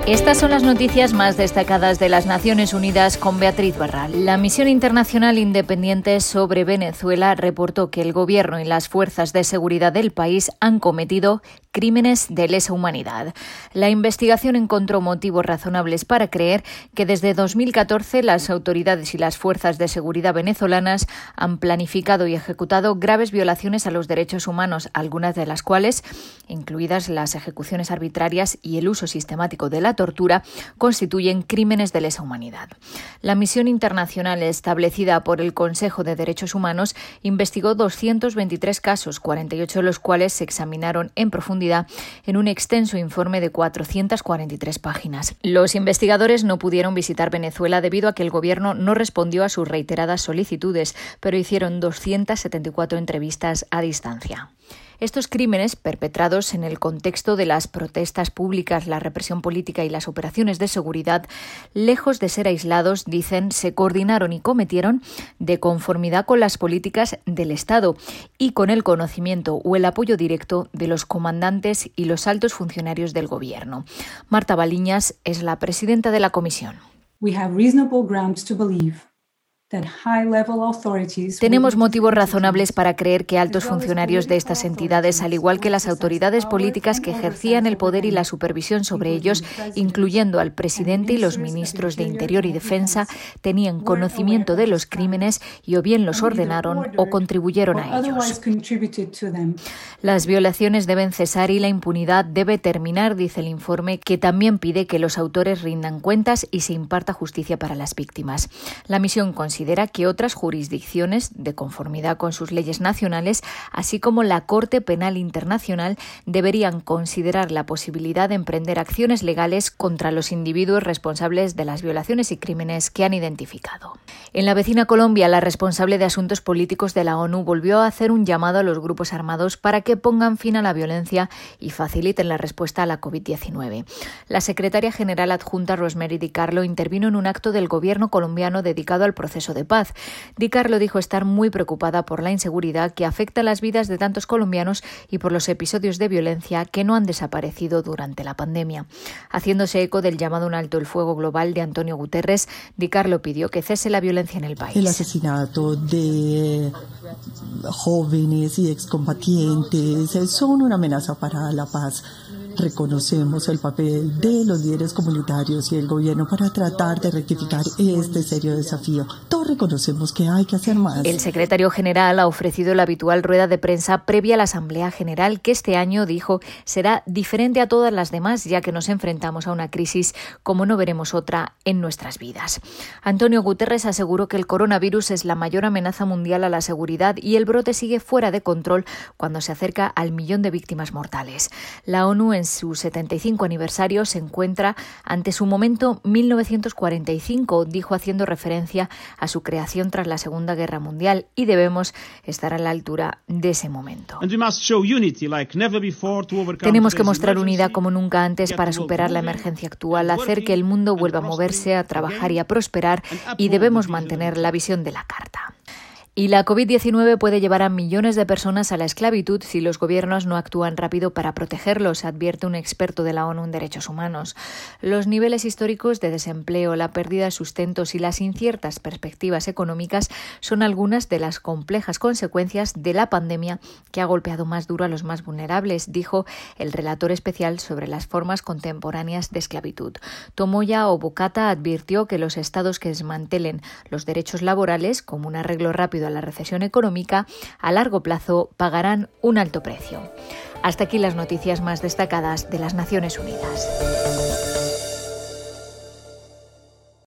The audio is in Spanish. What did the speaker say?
Estas son las noticias más destacadas de las Naciones Unidas con Beatriz Barral. La misión internacional independiente sobre Venezuela reportó que el gobierno y las fuerzas de seguridad del país han cometido crímenes de lesa humanidad. La investigación encontró motivos razonables para creer que desde 2014 las autoridades y las fuerzas de seguridad venezolanas han planificado y ejecutado graves violaciones a los derechos humanos, algunas de las cuales, incluidas las ejecuciones arbitrarias y el uso sistemático de la tortura, constituyen crímenes de lesa humanidad. La misión internacional establecida por el Consejo de Derechos Humanos investigó 223 casos, 48 de los cuales se examinaron en profundidad en un extenso informe de 443 páginas. Los investigadores no pudieron visitar Venezuela debido a que el gobierno no respondió a sus reiteradas solicitudes, pero hicieron 274 entrevistas a distancia. Estos crímenes, perpetrados en el contexto de las protestas públicas, la represión política y las operaciones de seguridad, lejos de ser aislados, dicen, se coordinaron y cometieron de conformidad con las políticas del Estado y con el conocimiento o el apoyo directo de los comandantes y los altos funcionarios del gobierno. Marta Baliñas es la presidenta de la comisión. Tenemos motivos razonables para creer que altos funcionarios de estas entidades, al igual que las autoridades políticas que ejercían el poder y la supervisión sobre ellos, incluyendo al presidente y los ministros de Interior y Defensa, tenían conocimiento de los crímenes y o bien los ordenaron o contribuyeron a ellos. Las violaciones deben cesar y la impunidad debe terminar, dice el informe, que también pide que los autores rindan cuentas y se imparta justicia para las víctimas. La misión considera que otras jurisdicciones, de conformidad con sus leyes nacionales, así como la Corte Penal Internacional, deberían considerar la posibilidad de emprender acciones legales contra los individuos responsables de las violaciones y crímenes que han identificado. En la vecina Colombia, la responsable de Asuntos Políticos de la ONU volvió a hacer un llamado a los grupos armados para que pongan fin a la violencia y faciliten la respuesta a la COVID-19. La secretaria general adjunta Rosemary DiCarlo intervino en un acto del gobierno colombiano dedicado al proceso de paz. DiCarlo dijo estar muy preocupada por la inseguridad que afecta las vidas de tantos colombianos y por los episodios de violencia que no han desaparecido durante la pandemia. Haciéndose eco del llamado a un alto el fuego global de Antonio Guterres, DiCarlo pidió que cese la violencia en el país. El asesinato de jóvenes y excombatientes son una amenaza para la paz. Reconocemos el papel de los líderes comunitarios y el gobierno para tratar de rectificar este serio desafío. Todos reconocemos que hay que hacer más. El secretario general ha ofrecido la habitual rueda de prensa previa a la Asamblea General, que este año, dijo, será diferente a todas las demás, ya que nos enfrentamos a una crisis como no veremos otra en nuestras vidas. Antonio Guterres aseguró que el coronavirus es la mayor amenaza mundial a la seguridad y el brote sigue fuera de control cuando se acerca al 1 millón de víctimas mortales. La ONU, en su 75 aniversario, se encuentra ante su momento 1945, dijo, haciendo referencia a su creación tras la Segunda Guerra Mundial, y debemos estar a la altura de ese momento. Tenemos que mostrar unidad como nunca antes para superar la emergencia actual, hacer que el mundo vuelva a moverse, a trabajar y a prosperar, y debemos mantener la visión de la Carta. Y la COVID-19 puede llevar a millones de personas a la esclavitud si los gobiernos no actúan rápido para protegerlos, advierte un experto de la ONU en Derechos Humanos. Los niveles históricos de desempleo, la pérdida de sustentos y las inciertas perspectivas económicas son algunas de las complejas consecuencias de la pandemia que ha golpeado más duro a los más vulnerables, dijo el relator especial sobre las formas contemporáneas de esclavitud. Tomoya Obokata advirtió que los estados que desmantelen los derechos laborales como un arreglo rápido a la recesión económica, a largo plazo pagarán un alto precio. Hasta aquí las noticias más destacadas de las Naciones Unidas.